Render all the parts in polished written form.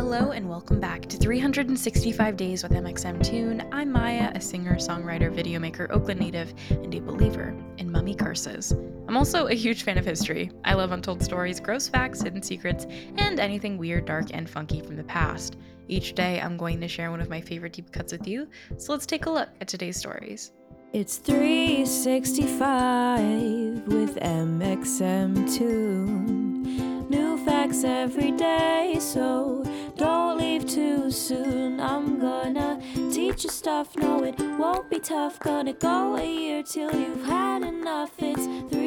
Hello and welcome back to 365 Days with mxmtoon. I'm Maya, a singer, songwriter, videomaker, Oakland native, and a believer in mummy curses. I'm also a huge fan of history. I love untold stories, gross facts, hidden secrets, and anything weird, dark, and funky from the past. Each day, I'm going to share one of my favorite deep cuts with you, so let's take a look at today's stories. It's 365 with mxmtoon. New facts every day, so don't leave too soon. I'm gonna teach you stuff, no it won't be tough. Gonna go a year till you've had enough. It's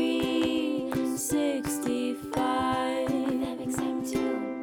365 with mxmtoon.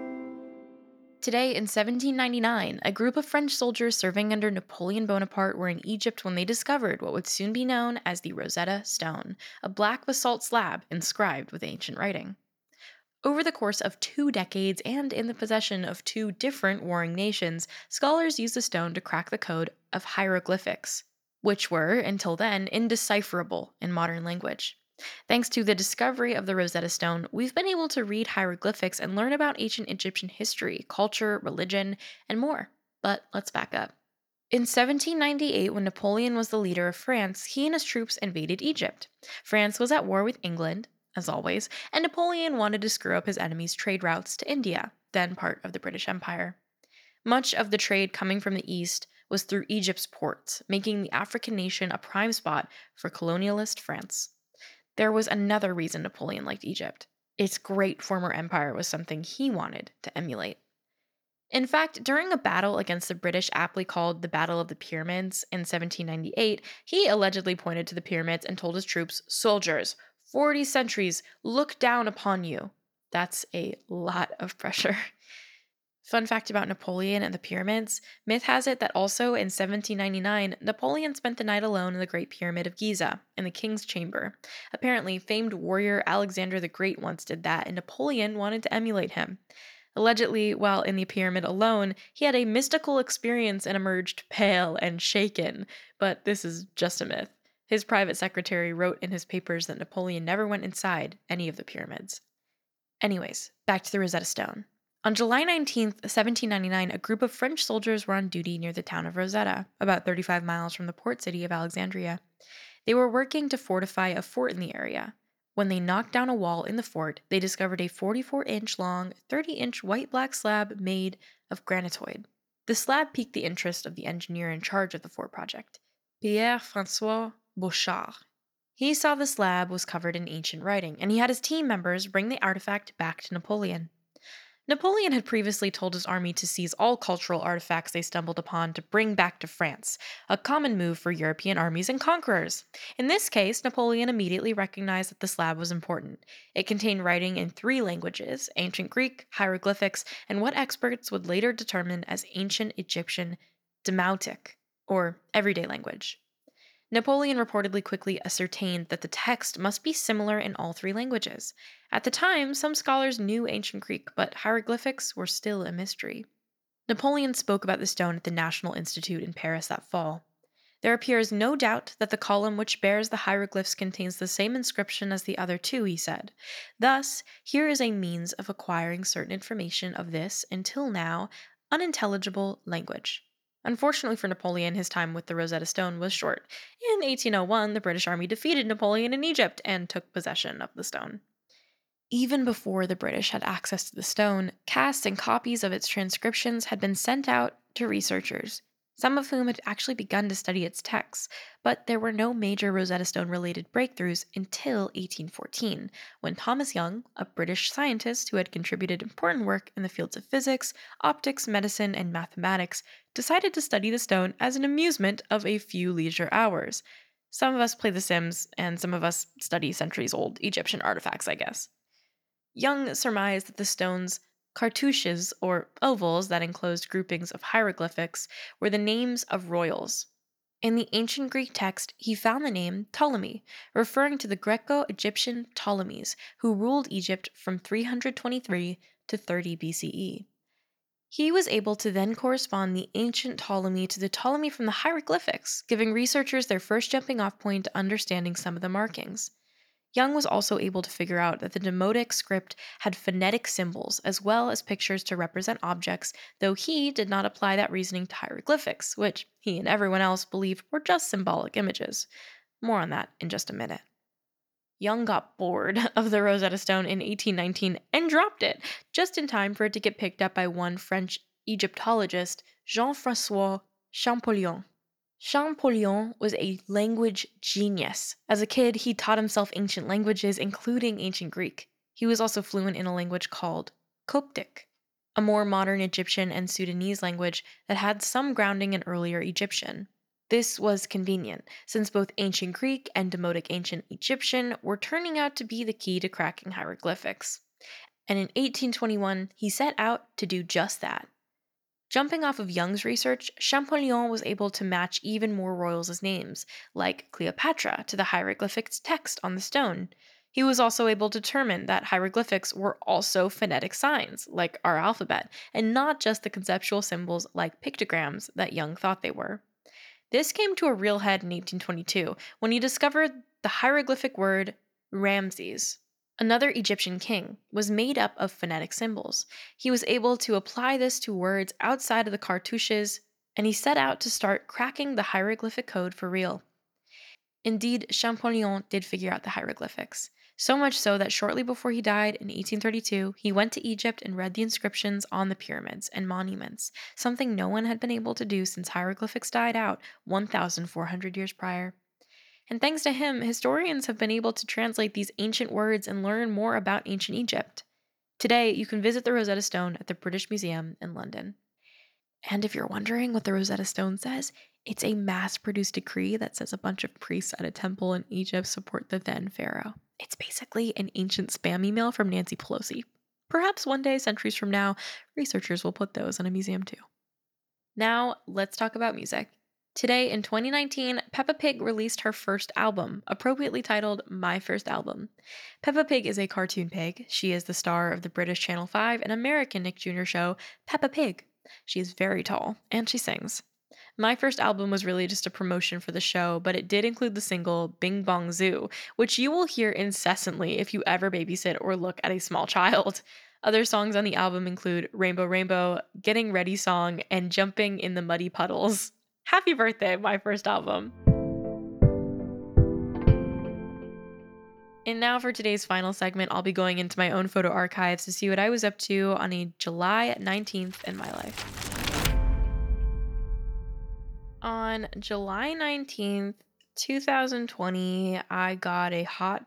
Today, in 1799, a group of French soldiers serving under Napoleon Bonaparte were in Egypt when they discovered what would soon be known as the Rosetta Stone, a black basalt slab inscribed with ancient writing. Over the course of 2 decades and in the possession of 2 different warring nations, scholars used the stone to crack the code of hieroglyphics, which were, until then, indecipherable in modern language. Thanks to the discovery of the Rosetta Stone, we've been able to read hieroglyphics and learn about ancient Egyptian history, culture, religion, and more. But let's back up. In 1798, when Napoleon was the leader of France, he and his troops invaded Egypt. France was at war with England, as always, and Napoleon wanted to screw up his enemies' trade routes to India, then part of the British Empire. Much of the trade coming from the east was through Egypt's ports, making the African nation a prime spot for colonialist France. There was another reason Napoleon liked Egypt. Its great former empire was something he wanted to emulate. In fact, during a battle against the British, aptly called the Battle of the Pyramids in 1798, he allegedly pointed to the pyramids and told his troops, "Soldiers, 40 centuries look down upon you." That's a lot of pressure. Fun fact about Napoleon and the pyramids, myth has it that also in 1799, Napoleon spent the night alone in the Great Pyramid of Giza, in the King's Chamber. Apparently, famed warrior Alexander the Great once did that, and Napoleon wanted to emulate him. Allegedly, while in the pyramid alone, he had a mystical experience and emerged pale and shaken, but this is just a myth. His private secretary wrote in his papers that Napoleon never went inside any of the pyramids. Anyways, back to the Rosetta Stone. On July 19th, 1799, a group of French soldiers were on duty near the town of Rosetta, about 35 miles from the port city of Alexandria. They were working to fortify a fort in the area. When they knocked down a wall in the fort, they discovered a 44-inch long, 30-inch white-black slab made of granitoid. The slab piqued the interest of the engineer in charge of the fort project, Pierre-François Bouchard. He saw the slab was covered in ancient writing, and he had his team members bring the artifact back to Napoleon. Napoleon had previously told his army to seize all cultural artifacts they stumbled upon to bring back to France, a common move for European armies and conquerors. In this case, Napoleon immediately recognized that the slab was important. It contained writing in 3 languages: ancient Greek, hieroglyphics, and what experts would later determine as ancient Egyptian Demotic, or everyday language. Napoleon reportedly quickly ascertained that the text must be similar in all 3 languages. At the time, some scholars knew ancient Greek, but hieroglyphics were still a mystery. Napoleon spoke about the stone at the National Institute in Paris that fall. There appears no doubt that the column which bears the hieroglyphs contains the same inscription as the other 2, he said. Thus, here is a means of acquiring certain information of this, until now, unintelligible language. Unfortunately for Napoleon, his time with the Rosetta Stone was short. In 1801, the British army defeated Napoleon in Egypt and took possession of the stone. Even before the British had access to the stone, casts and copies of its transcriptions had been sent out to researchers, some of whom had actually begun to study its texts, but there were no major Rosetta Stone-related breakthroughs until 1814, when Thomas Young, a British scientist who had contributed important work in the fields of physics, optics, medicine, and mathematics, decided to study the stone as an amusement of a few leisure hours. Some of us play The Sims, and some of us study centuries-old Egyptian artifacts, I guess. Young surmised that the stone's cartouches, or ovals that enclosed groupings of hieroglyphics, were the names of royals. In the ancient Greek text, he found the name Ptolemy, referring to the Greco-Egyptian Ptolemies, who ruled Egypt from 323 to 30 BCE. He was able to then correspond the ancient Ptolemy to the Ptolemy from the hieroglyphics, giving researchers their first jumping off point to understanding some of the markings. Young was also able to figure out that the Demotic script had phonetic symbols as well as pictures to represent objects, though he did not apply that reasoning to hieroglyphics, which he and everyone else believed were just symbolic images. More on that in just a minute. Young got bored of the Rosetta Stone in 1819 and dropped it, just in time for it to get picked up by one French Egyptologist, Jean-François Champollion. Champollion was a language genius. As a kid, he taught himself ancient languages, including ancient Greek. He was also fluent in a language called Coptic, a more modern Egyptian and Sudanese language that had some grounding in earlier Egyptian. This was convenient, since both ancient Greek and Demotic ancient Egyptian were turning out to be the key to cracking hieroglyphics. And in 1821, he set out to do just that. Jumping off of Young's research, Champollion was able to match even more royals' names, like Cleopatra, to the hieroglyphics text on the stone. He was also able to determine that hieroglyphics were also phonetic signs, like our alphabet, and not just the conceptual symbols like pictograms that Young thought they were. This came to a real head in 1822 when he discovered the hieroglyphic word Ramses. Another Egyptian king was made up of phonetic symbols. He was able to apply this to words outside of the cartouches, and he set out to start cracking the hieroglyphic code for real. Indeed, Champollion did figure out the hieroglyphics. So much so that shortly before he died in 1832, he went to Egypt and read the inscriptions on the pyramids and monuments, something no one had been able to do since hieroglyphics died out 1,400 years prior. And thanks to him, historians have been able to translate these ancient words and learn more about ancient Egypt. Today, you can visit the Rosetta Stone at the British Museum in London. And if you're wondering what the Rosetta Stone says, it's a mass-produced decree that says a bunch of priests at a temple in Egypt support the then pharaoh. It's basically an ancient spam email from Nancy Pelosi. Perhaps one day, centuries from now, researchers will put those in a museum too. Now, let's talk about music. Today, in 2019, Peppa Pig released her first album, appropriately titled My First Album. Peppa Pig is a cartoon pig. She is the star of the British Channel 5 and American Nick Jr. show Peppa Pig. She is very tall, and she sings. My first album was really just a promotion for the show, but it did include the single Bing Bong Zoo, which you will hear incessantly if you ever babysit or look at a small child. Other songs on the album include Rainbow Rainbow, Getting Ready Song, and Jumping in the Muddy Puddles. Happy birthday, my first album. And now for today's final segment, I'll be going into my own photo archives to see what I was up to on a July 19th in my life. On July 19th, 2020, I got a hot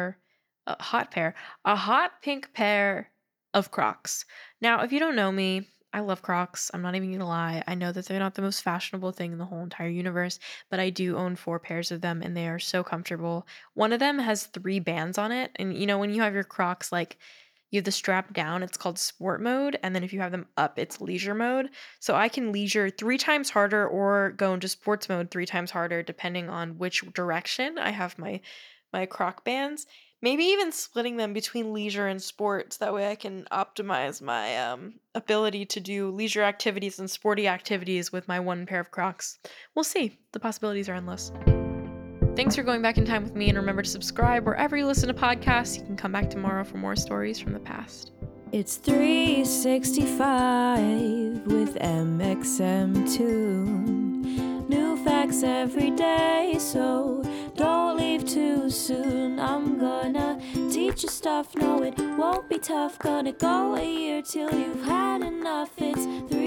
pink pair of Crocs. Now, if you don't know me, I love Crocs. I'm not even gonna lie. I know that they're not the most fashionable thing in the whole entire universe, but I do own 4 pairs of them and they are so comfortable. One of them has 3 bands on it. And you know, when you have your Crocs, like you have the strap down, it's called sport mode. And then if you have them up, it's leisure mode. So I can leisure 3 times harder or go into sports mode 3 times harder, depending on which direction I have my Croc bands. Maybe even splitting them between leisure and sports. That way I can optimize my ability to do leisure activities and sporty activities with my 1 pair of Crocs. We'll see. The possibilities are endless. Thanks for going back in time with me, and remember to subscribe wherever you listen to podcasts. You can come back tomorrow for more stories from the past. It's 365 with MXM2. New facts every day, so don't leave too soon. I'm gonna teach you stuff, no it won't be tough. Gonna go a year till you've had enough. It's